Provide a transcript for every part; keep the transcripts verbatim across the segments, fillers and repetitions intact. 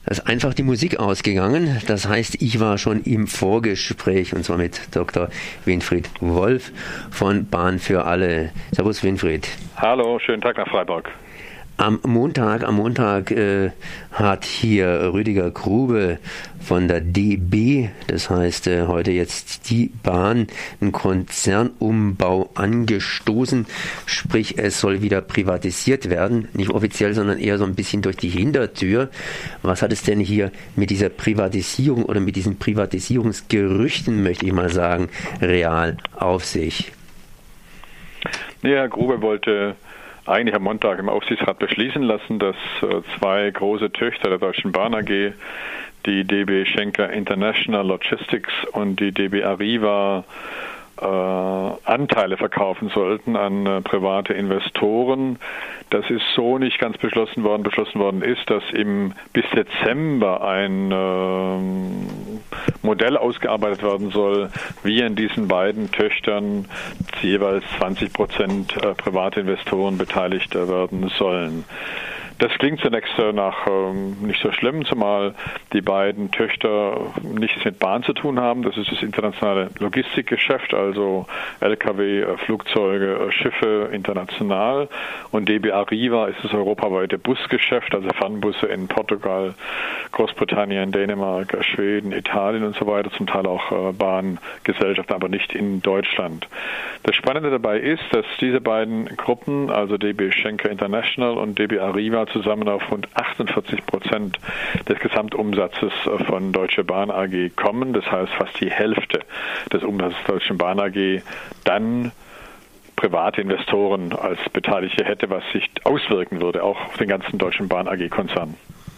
Da ist einfach die Musik ausgegangen. Das heißt, ich war schon im Vorgespräch und zwar mit Doktor Winfried Wolf von Bahn für alle. Servus Winfried. Hallo, schönen Tag nach Freiburg. Am Montag, am Montag äh, hat hier Rüdiger Grube von der D B, das heißt äh, heute jetzt die Bahn, einen Konzernumbau angestoßen, sprich es soll wieder privatisiert werden, nicht offiziell, sondern eher so ein bisschen durch die Hintertür. Was hat es denn hier mit dieser Privatisierung oder mit diesen Privatisierungsgerüchten, möchte ich mal sagen, real auf sich? Ja, Herr Grube wollte eigentlich am Montag im Aufsichtsrat beschließen lassen, dass äh, zwei große Töchter der Deutschen Bahn A G, die D B Schenker International Logistics und die D B Arriva, äh, Anteile verkaufen sollten an äh, private Investoren. Das ist so nicht ganz beschlossen worden. Beschlossen worden ist, dass im bis Dezember ein äh, Modell ausgearbeitet werden soll, wie in diesen beiden Töchtern jeweils zwanzig Prozent äh, private Investoren beteiligt äh, werden sollen. Das klingt zunächst nach ähm, nicht so schlimm, zumal die beiden Töchter nichts mit Bahn zu tun haben. Das ist das internationale Logistikgeschäft, also L K W, äh, Flugzeuge, äh, Schiffe international. Und D B Arriva ist das europaweite Busgeschäft, also Fernbusse in Portugal, Großbritannien, Dänemark, äh, Schweden, Italien und so weiter, zum Teil auch äh, Bahngesellschaften, aber nicht in Deutschland. Das Spannende dabei ist, dass diese beiden Gruppen, also D B Schenker International und D B Arriva, zusammen auf rund achtundvierzig Prozent des Gesamtumsatzes von Deutsche Bahn A G kommen. Das heißt, fast die Hälfte des Umsatzes der Deutschen Bahn A G dann private Investoren als Beteiligte hätte, was sich auswirken würde, auch auf den ganzen Deutschen Bahn A G-Konzern.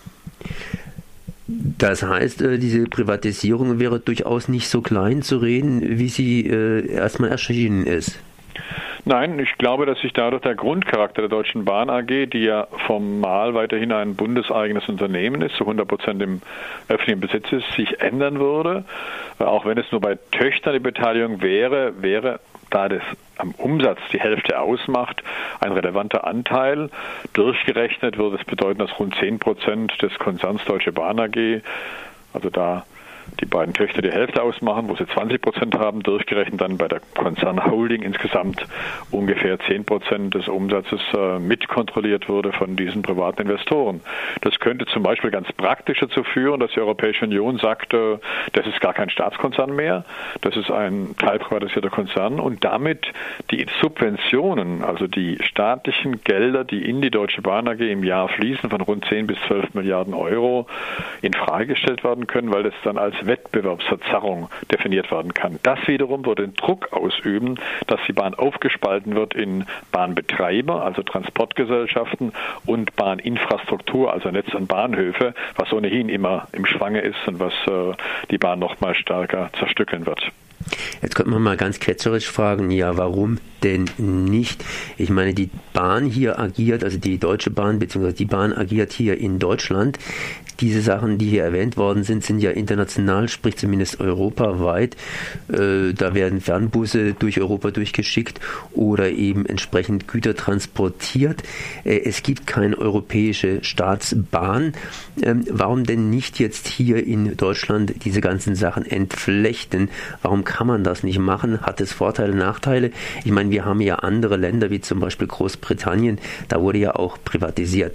Das heißt, diese Privatisierung wäre durchaus nicht so klein zu reden, wie sie erstmal erschienen ist. Nein, ich glaube, dass sich dadurch der Grundcharakter der Deutschen Bahn A G, die ja formal weiterhin ein bundeseigenes Unternehmen ist, zu hundert Prozent im öffentlichen Besitz ist, sich ändern würde. Auch wenn es nur bei Töchtern die Beteiligung wäre, wäre, da das am Umsatz die Hälfte ausmacht, ein relevanter Anteil. Durchgerechnet würde es bedeuten, dass rund zehn Prozent des Konzerns Deutsche Bahn A G, also da die beiden Töchter die Hälfte ausmachen, wo sie zwanzig Prozent haben, durchgerechnet dann bei der Konzernholding insgesamt ungefähr zehn Prozent des Umsatzes äh, mitkontrolliert wurde von diesen privaten Investoren. Das könnte zum Beispiel ganz praktisch dazu führen, dass die Europäische Union sagt, äh, das ist gar kein Staatskonzern mehr, das ist ein teilprivatisierter Konzern und damit die Subventionen, also die staatlichen Gelder, die in die Deutsche Bahn A G im Jahr fließen, von rund zehn bis zwölf Milliarden Euro, in Frage gestellt werden können, weil das dann als Wettbewerbsverzerrung definiert werden kann. Das wiederum würde den Druck ausüben, dass die Bahn aufgespalten wird in Bahnbetreiber, also Transportgesellschaften, und Bahninfrastruktur, also Netz und Bahnhöfe, was ohnehin immer im Schwange ist und was äh, die Bahn noch mal stärker zerstückeln wird. Jetzt könnte man mal ganz ketzerisch fragen, ja, warum denn nicht? Ich meine, die Bahn hier agiert, also die Deutsche Bahn bzw. die Bahn agiert hier in Deutschland. Diese Sachen, die hier erwähnt worden sind, sind ja international, sprich zumindest europaweit. Äh, da werden Fernbusse durch Europa durchgeschickt oder eben entsprechend Güter transportiert. Äh, es gibt keine europäische Staatsbahn. Ähm, warum denn nicht jetzt hier in Deutschland diese ganzen Sachen entflechten? Warum kann man das nicht machen? Hat es Vorteile, Nachteile? Ich meine, wir haben ja andere Länder, wie zum Beispiel Großbritannien, da wurde ja auch privatisiert.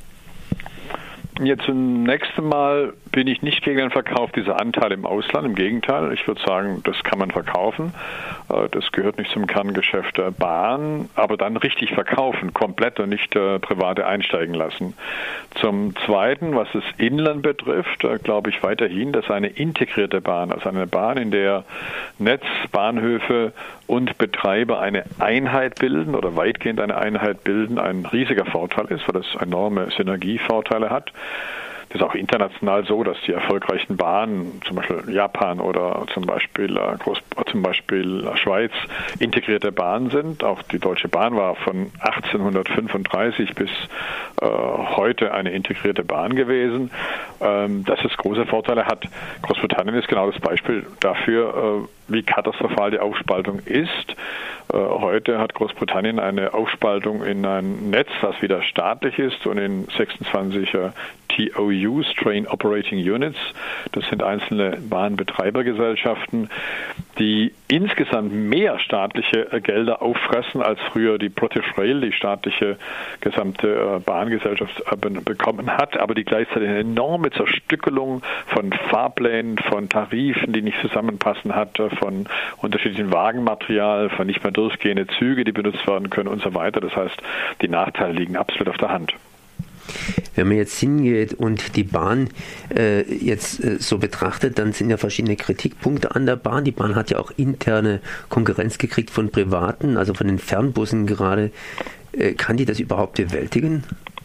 Ja, zunächst einmal bin ich nicht gegen den Verkauf dieser Anteile im Ausland. Im Gegenteil, ich würde sagen, das kann man verkaufen. Das gehört nicht zum Kerngeschäft der Bahn, aber dann richtig verkaufen, komplett und nicht äh, Private einsteigen lassen. Zum Zweiten, was das Inland betrifft, äh, glaube ich weiterhin, dass eine integrierte Bahn, also eine Bahn, in der Netz, Bahnhöfe und Betreiber eine Einheit bilden oder weitgehend eine Einheit bilden, ein riesiger Vorteil ist, weil das enorme Synergievorteile hat. Das ist auch international so, dass die erfolgreichen Bahnen, zum Beispiel Japan oder zum Beispiel, Groß, zum Beispiel Schweiz, integrierte Bahnen sind. Auch die Deutsche Bahn war von achtzehnhundertfünfunddreißig bis äh, heute eine integrierte Bahn gewesen, ähm, dass es große Vorteile hat. Großbritannien ist genau das Beispiel dafür, äh, wie katastrophal die Aufspaltung ist. Heute hat Großbritannien eine Aufspaltung in ein Netz, das wieder staatlich ist und in sechsundzwanzig T O Us, Train Operating Units. Das sind einzelne Bahnbetreibergesellschaften, die insgesamt mehr staatliche Gelder auffressen, als früher die British Rail, die staatliche gesamte Bahngesellschaft, bekommen hat, aber die gleichzeitig eine enorme Zerstückelung von Fahrplänen, von Tarifen, die nicht zusammenpassen hat, von unterschiedlichen Wagenmaterial, von nicht mehr durchgehende Züge, die benutzt werden können und so weiter. Das heißt, die Nachteile liegen absolut auf der Hand. Wenn man jetzt hingeht und die Bahn äh, jetzt äh, so betrachtet, dann sind ja verschiedene Kritikpunkte an der Bahn. Die Bahn hat ja auch interne Konkurrenz gekriegt von Privaten, also von den Fernbussen gerade. Äh, kann die das überhaupt bewältigen?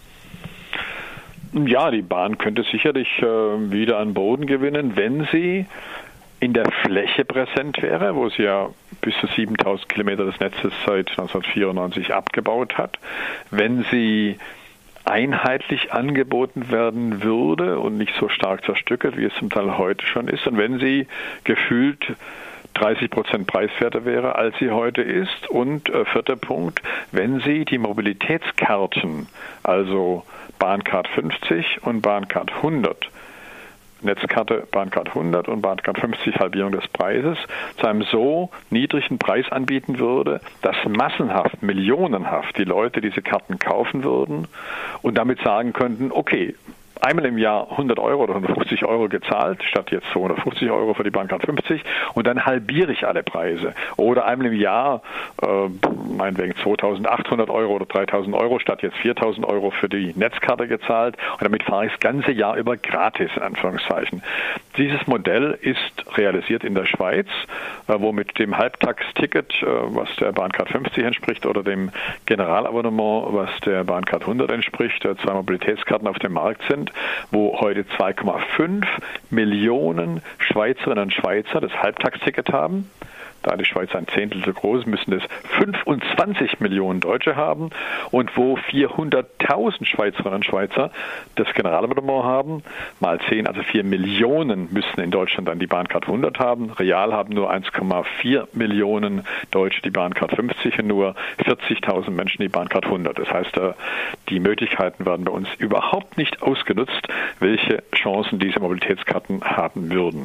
Ja, die Bahn könnte sicherlich äh, wieder an Boden gewinnen, wenn sie in der Fläche präsent wäre, wo sie ja bis zu siebentausend Kilometer des Netzes seit neunzehnhundertvierundneunzig abgebaut hat. Wenn sie einheitlich angeboten werden würde und nicht so stark zerstückelt, wie es zum Teil heute schon ist. Und wenn sie gefühlt dreißig Prozent preiswerter wäre, als sie heute ist. Und äh, vierter Punkt, wenn sie die Mobilitätskarten, also Bahncard fünfzig und Bahncard hundert, Netzkarte Bahncard hundert und Bahncard fünfzig, Halbierung des Preises, zu einem so niedrigen Preis anbieten würde, dass massenhaft, millionenhaft die Leute diese Karten kaufen würden und damit sagen könnten, okay, einmal im Jahr hundert Euro oder hundertfünfzig Euro gezahlt, statt jetzt zweihundertfünfzig Euro für die Bahncard fünfzig, und dann halbiere ich alle Preise. Oder einmal im Jahr, äh, meinetwegen zweitausendachthundert Euro oder dreitausend Euro, statt jetzt viertausend Euro für die Netzkarte gezahlt, und damit fahre ich das ganze Jahr über gratis, in Anführungszeichen. Dieses Modell ist realisiert in der Schweiz, äh, wo mit dem Halbtagsticket, äh, was der Bahncard fünfzig entspricht, oder dem Generalabonnement, was der Bahncard hundert entspricht, äh, zwei Mobilitätskarten auf dem Markt sind, wo heute zwei Komma fünf Millionen Schweizerinnen und Schweizer das Halbtagsticket haben. Da die Schweiz ein Zehntel so groß ist, müssen es fünfundzwanzig Millionen Deutsche haben. Und wo vierhunderttausend Schweizerinnen und Schweizer das Generalabonnement haben, mal zehn, also vier Millionen müssen in Deutschland dann die Bahncard hundert haben. Real haben nur eins Komma vier Millionen Deutsche die Bahncard fünfzig und nur vierzigtausend Menschen die Bahncard hundert. Das heißt, die Möglichkeiten werden bei uns überhaupt nicht ausgenutzt, welche Chancen diese Mobilitätskarten haben würden.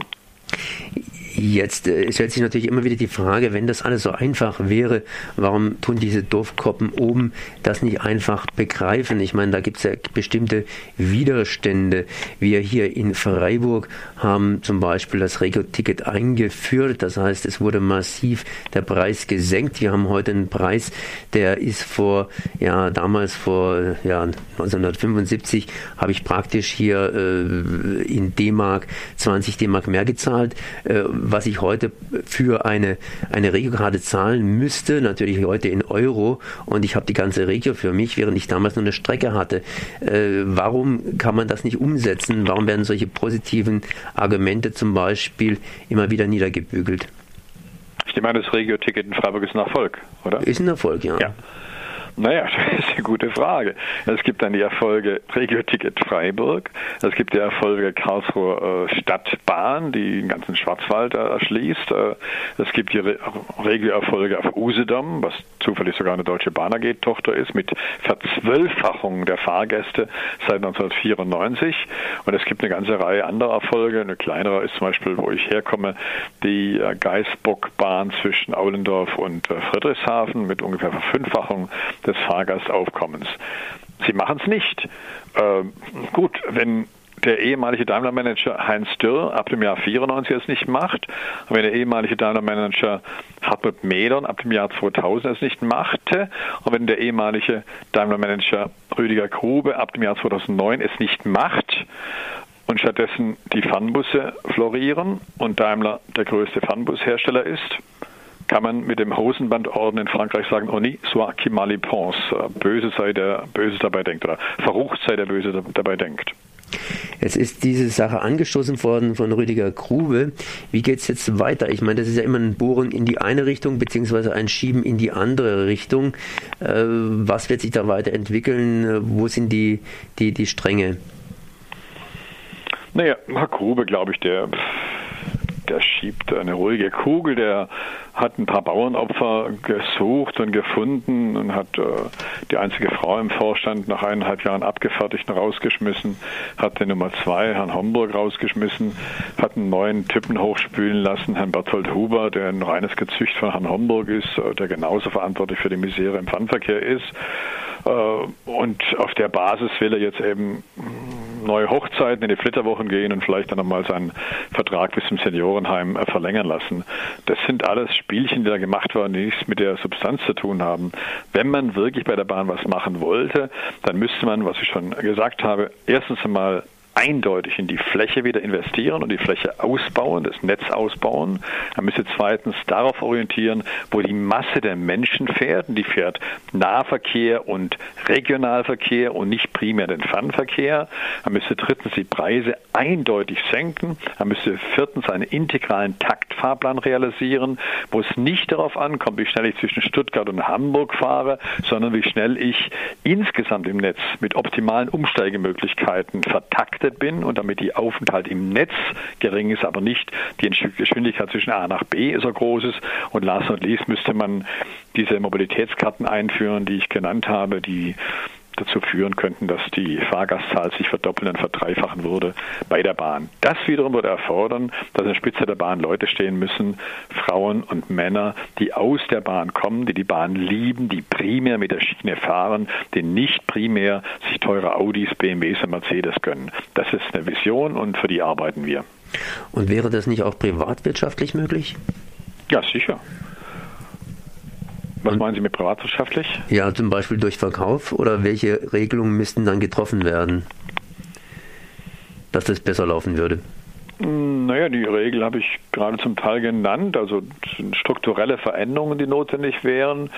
Jetzt äh, stellt sich natürlich immer wieder die Frage, wenn das alles so einfach wäre, warum tun diese Doofkoppen oben das nicht einfach begreifen? Ich meine, da gibt es ja bestimmte Widerstände. Wir hier in Freiburg haben zum Beispiel das Regio-Ticket eingeführt. Das heißt, es wurde massiv der Preis gesenkt. Wir haben heute einen Preis, der ist vor, ja, damals vor ja, neunzehnhundertfünfundsiebzig habe ich praktisch hier äh, in D-Mark zwanzig D-Mark mehr gezahlt, äh, was ich heute für eine, eine Regio-Karte zahlen müsste, natürlich heute in Euro, und ich habe die ganze Regio für mich, während ich damals nur eine Strecke hatte. Äh, warum kann man das nicht umsetzen? Warum werden solche positiven Argumente zum Beispiel immer wieder niedergebügelt? Ich nehme an, das Regio-Ticket in Freiburg ist ein Erfolg, oder? Ist ein Erfolg, ja. Ja. Naja, das ist eine gute Frage. Es gibt dann die Erfolge Regio-Ticket Freiburg, es gibt die Erfolge Karlsruher äh, Stadtbahn, die den ganzen Schwarzwald äh, erschließt. Äh, es gibt die Re- Regio-Erfolge auf Usedom, was zufällig sogar eine Deutsche Bahn A G-Tochter ist, mit Verzwölffachung der Fahrgäste seit neunzehnhundertvierundneunzig. Und es gibt eine ganze Reihe anderer Erfolge. Eine kleinere ist zum Beispiel, wo ich herkomme, die äh, Geisbockbahn zwischen Aulendorf und äh, Friedrichshafen mit ungefähr Verfünffachung des Fahrgastaufkommens. Sie machen es nicht. Äh, gut, wenn der ehemalige Daimler-Manager Heinz Dürr ab dem Jahr vierundneunzig es nicht macht, wenn der ehemalige Daimler-Manager Hartmut Medon ab dem Jahr zweitausend es nicht machte, und wenn der ehemalige Daimler-Manager Rüdiger Grube ab dem Jahr zweitausendneun es nicht macht, und stattdessen die Fernbusse florieren und Daimler der größte Fernbushersteller ist, kann man mit dem Hosenbandorden in Frankreich sagen, honi soit qui mal y pense, böse sei der Böse dabei denkt, oder verrucht sei der Böse dabei denkt. Jetzt ist diese Sache angestoßen worden von Rüdiger Grube. Wie geht es jetzt weiter? Ich meine, das ist ja immer ein Bohren in die eine Richtung, beziehungsweise ein Schieben in die andere Richtung. Äh, was wird sich da weiterentwickeln? Wo sind die, die, die Stränge? Naja, Herr Grube, glaube ich, der... der schiebt eine ruhige Kugel, der hat ein paar Bauernopfer gesucht und gefunden und hat äh, die einzige Frau im Vorstand nach eineinhalb Jahren abgefertigt und rausgeschmissen, hat den Nummer zwei, Herrn Homburg, rausgeschmissen, hat einen neuen Typen hochspülen lassen, Herrn Berthold Huber, der ein reines Gezücht von Herrn Homburg ist, äh, der genauso verantwortlich für die Misere im Pfannverkehr ist. Und auf der Basis will er jetzt eben neue Hochzeiten in die Flitterwochen gehen und vielleicht dann nochmal seinen Vertrag bis zum Seniorenheim verlängern lassen. Das sind alles Spielchen, die da gemacht worden, die nichts mit der Substanz zu tun haben. Wenn man wirklich bei der Bahn was machen wollte, dann müsste man, was ich schon gesagt habe, erstens einmal eindeutig in die Fläche wieder investieren und die Fläche ausbauen, das Netz ausbauen. Man müsste zweitens darauf orientieren, wo die Masse der Menschen fährt. Und die fährt Nahverkehr und Regionalverkehr und nicht primär den Fernverkehr. Man müsste drittens die Preise eindeutig senken. Man müsste viertens einen integralen Taktfahrplan realisieren, wo es nicht darauf ankommt, wie schnell ich zwischen Stuttgart und Hamburg fahre, sondern wie schnell ich insgesamt im Netz mit optimalen Umsteigemöglichkeiten vertakte bin und damit die Aufenthalt im Netz gering ist, aber nicht die Geschwindigkeit zwischen A nach B so groß ist. Und last not least müsste man diese Mobilitätskarten einführen, die ich genannt habe, die dazu führen könnten, dass die Fahrgastzahl sich verdoppeln und verdreifachen würde bei der Bahn. Das wiederum würde erfordern, dass an der Spitze der Bahn Leute stehen müssen, Frauen und Männer, die aus der Bahn kommen, die die Bahn lieben, die primär mit der Schiene fahren, die nicht primär sich teure Audis, B M Ws und Mercedes gönnen. Das ist eine Vision und für die arbeiten wir. Und wäre das nicht auch privatwirtschaftlich möglich? Ja, sicher. Was meinen Sie mit privatwirtschaftlich? Ja, zum Beispiel durch Verkauf, oder welche Regelungen müssten dann getroffen werden, dass das besser laufen würde? Naja, die Regel habe ich gerade zum Teil genannt, also strukturelle Veränderungen, die notwendig wären.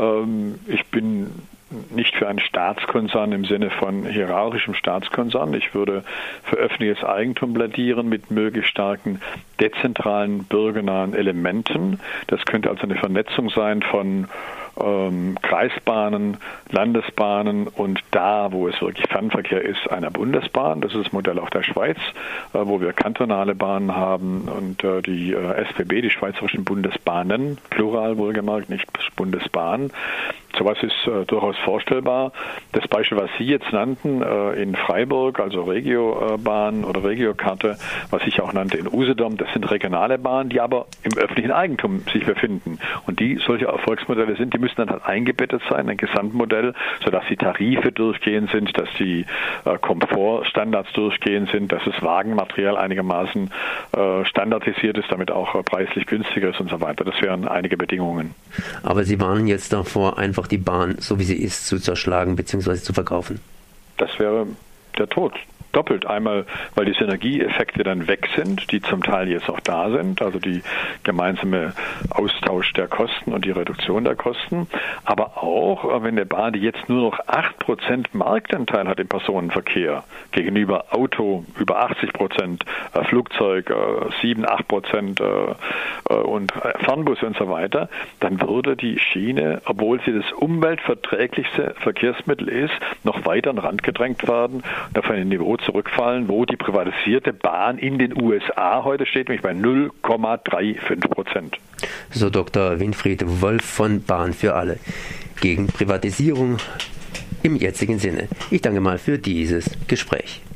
Ich bin nicht für einen Staatskonzern im Sinne von hierarchischem Staatskonzern. Ich würde für öffentliches Eigentum plädieren mit möglichst starken dezentralen, bürgernahen Elementen. Das könnte also eine Vernetzung sein von ähm, Kreisbahnen, Landesbahnen und da, wo es wirklich Fernverkehr ist, einer Bundesbahn. Das ist das Modell auch der Schweiz, äh, wo wir kantonale Bahnen haben und äh, die äh, S B B, die Schweizerischen Bundesbahnen, plural wohlgemerkt, nicht Bundesbahn. Sowas ist äh, durchaus vorstellbar. Das Beispiel, was Sie jetzt nannten, äh, in Freiburg, also Regiobahn oder Regiokarte, was ich auch nannte in Usedom, das sind regionale Bahnen, die aber im öffentlichen Eigentum sich befinden. Und die solche Erfolgsmodelle sind, die müssen dann halt eingebettet sein, ein Gesamtmodell, sodass die Tarife durchgehend sind, dass die äh, Komfortstandards durchgehend sind, dass das Wagenmaterial einigermaßen äh, standardisiert ist, damit auch äh, preislich günstiger ist und so weiter. Das wären einige Bedingungen. Aber Sie warnen jetzt davor, einfach die Bahn, so wie sie ist, zu zerschlagen bzw. zu verkaufen. Das wäre der Tod. Doppelt. Einmal, weil die Synergieeffekte dann weg sind, die zum Teil jetzt auch da sind, also die gemeinsame Austausch der Kosten und die Reduktion der Kosten, aber auch, wenn eine Bahn, die jetzt nur noch acht Prozent Marktanteil hat im Personenverkehr, gegenüber Auto über achtzig Prozent, Flugzeug sieben, acht Prozent und Fernbusse und so weiter, dann würde die Schiene, obwohl sie das umweltverträglichste Verkehrsmittel ist, noch weiter an den Rand gedrängt werden, auf ein Niveau zurückfallen, wo die privatisierte Bahn in den U S A heute steht, nämlich bei null Komma fünfunddreißig Prozent. So Doktor Winfried Wolf von Bahn für alle. Gegen Privatisierung im jetzigen Sinne. Ich danke mal für dieses Gespräch.